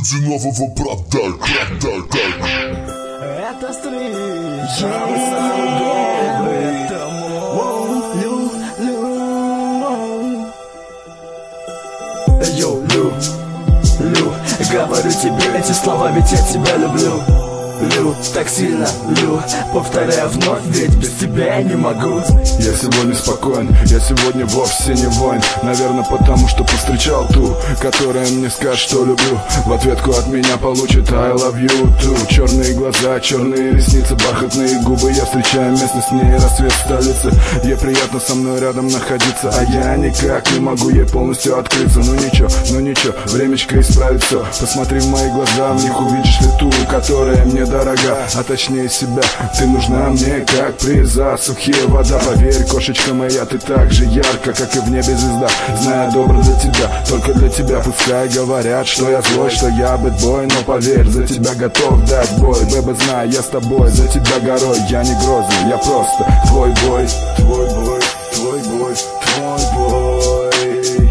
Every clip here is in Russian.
Люди нового продай. Это стриж. Йоу, Лю, говорю тебе эти слова, ведь я тебя люблю. Лю, так сильно, Лю, повторяю вновь, ведь без тебя я не могу. Я сегодня спокоен, я сегодня вовсе не воин. Наверное, потому что повстречал ту, которая мне скажет, что люблю. В ответку от меня получит I love you too. Черные глаза, черные ресницы, бархатные губы. Я встречаю место с ней, рассвет в столице. Ей приятно со мной рядом находиться, а я никак не могу ей полностью открыться. Ну ничего, времечко исправит все. Посмотри в мои глаза, в них увидишь ли ту, которая мне дорога, а точнее себя. Ты нужна мне, как приза, сухие вода. Поверь, кошечка моя, ты так же ярко, как и в небе звезда. Знаю, добро для тебя, только для тебя. Пускай говорят, что я злой, что я бэтбой, но поверь, за тебя готов дать бой. Бэбэ, знай, я с тобой, за тебя горой. Я не грозный, я просто твой бой. Твой бой, твой бой, твой бой.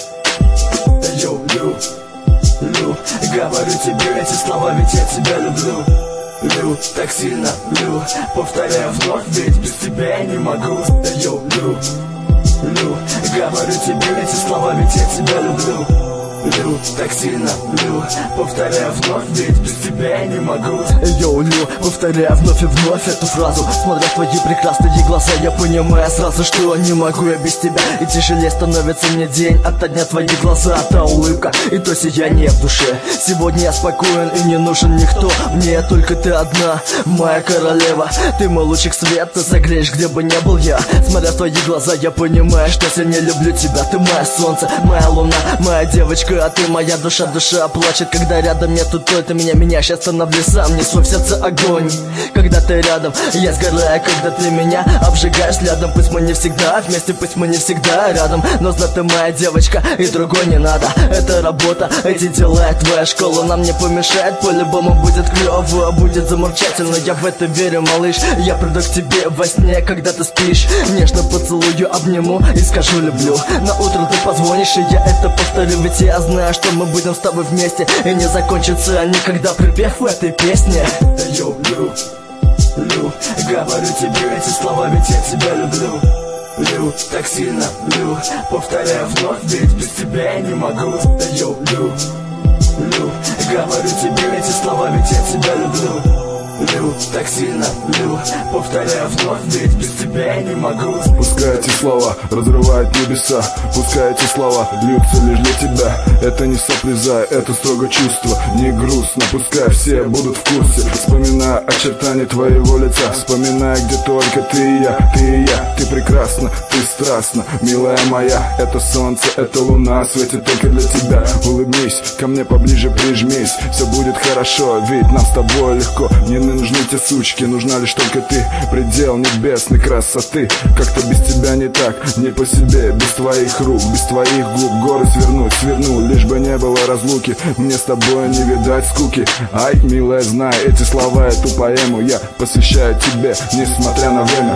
Йоу, Лю, говорю тебе эти слова, ведь я тебя люблю. Лю, так сильно, Лю, повторяю вновь, ведь без тебя я не могу. Йоу, Лю, говорю тебе эти слова, ведь я тебя люблю. Лю, так сильно, Лю, повторяю вновь, ведь без тебя я не могу. Йоу, Лю, повторяю вновь и вновь эту фразу. Смотря в твои прекрасные глаза, я понимаю сразу, что не могу я без тебя. И тяжелее становится мне день ото дня. Твои глаза, та улыбка и то сияние в душе. Сегодня я спокоен и не нужен никто. Мне только ты одна, моя королева. Ты мой лучик света, согреешь, где бы не был я. Смотря в твои глаза, я понимаю, что сильнее люблю тебя. Ты мое солнце, моя луна, моя девочка. А ты моя душа плачет, когда рядом нету только меня сейчас становлюсь сам, несу в сердце огонь. Когда ты рядом, я сгораю, когда ты меня обжигаешь взглядом. Пусть мы не всегда вместе, пусть мы не всегда рядом, но знай, ты моя девочка, и другой не надо. Это работа, эти дела, твоя школа нам не помешает. По-любому будет клево, будет заморчательно. Я в это верю, малыш. Я приду к тебе во сне, когда ты спишь. Нежно поцелую, обниму и скажу люблю. На утро ты позвонишь, и я это повторю, ведь я знаю, что мы будем с тобой вместе, и не закончится никогда припев в этой песне. Йоу, Лю, говорю тебе эти слова, ведь я тебя люблю. Лю, так сильно, Лю, повторяю вновь, ведь без тебя я не могу. Йоу, Лю, говорю тебе эти слова, ведь я тебя люблю. Лю, так сильно, Лю, повторяю вновь, ведь без тебя я не могу. Пускай эти слова разрывают небеса, пускай эти слова льются лишь для тебя. Это не сопрязай, это строго чувство, не грустно. Пускай все будут в курсе, вспоминая очертания твоего лица, вспоминая, где только ты и я, ты прекрасна, ты страстна, милая моя. Это солнце, это луна, светит только для тебя. Улыбнись, ко мне поближе прижмись, все будет хорошо, ведь нам с тобой легко. Не нужны те сучки, нужна лишь только ты. Предел небесной красоты. Как-то без тебя не так, не по себе. Без твоих рук, без твоих губ горы сверну, лишь бы не было разлуки. Мне с тобой не видать скуки. Ай, милая, знай эти слова, эту поэму я посвящаю тебе, несмотря на время.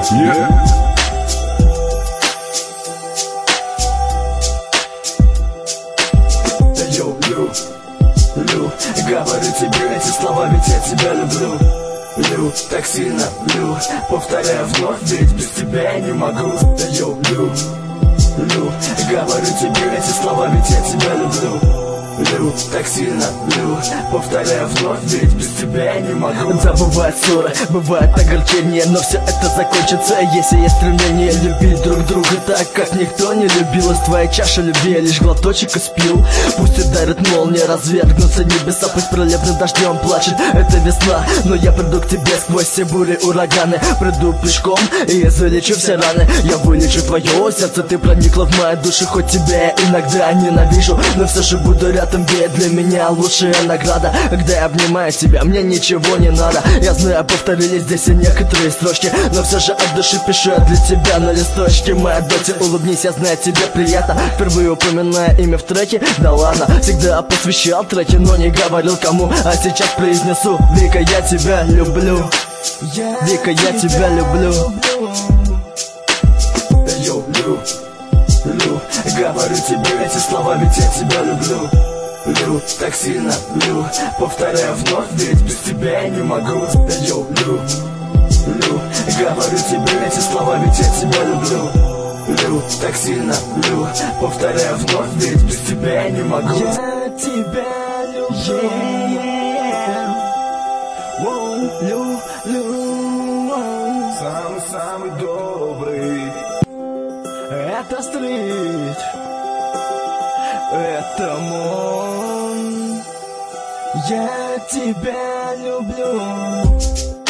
Йоу, Лю, говорю тебе эти слова, ведь я тебя люблю. Лю, так сильно, Лю, повторяю вновь, ведь без тебя я не могу. Йоу, Лю, говорю тебе эти слова, ведь я тебя люблю. Лю, так сильно, Лю, повторяю вновь, ведь без тебя я не могу. Да, бывает ссоры, бывает огорчение, но все это закончится, если есть стремление любить друг друга так, как никто не любил. Из твоей чаши любви я лишь глоточек испил. Пусть ударит молния, развергнутся небеса, пусть проливным дождем плачет эта весна. Но я приду к тебе сквозь все бури, ураганы. Приду пешком и залечу все раны. Я вылечу твое сердце, ты проникла в мою душу. Хоть тебя я иногда ненавижу, но все же буду рядом. Ведь для меня лучшая награда, когда я обнимаю тебя, мне ничего не надо. Я знаю, повторились здесь и некоторые строчки, но все же от души пишу я для тебя на листочке. Моя дочь, улыбнись, я знаю, тебе приятно. Впервые упоминаю имя в треке, да ладно. Всегда посвящал треки, но не говорил кому. А сейчас произнесу: Вика, я тебя люблю. Вика, я тебя люблю. Йоу, Лю, говорю тебе эти слова, ведь я тебя люблю. Лю, так сильно лю, повторяю вновь, ведь без тебя я не могу. Йоу, лю, говорю тебе эти слова, ведь я тебя люблю. Лю, так сильно лю, повторяю вновь, ведь без тебя я не могу. Я тебя люблю. Самый-самый добрый. Это стрит, это мон. Я тебя люблю.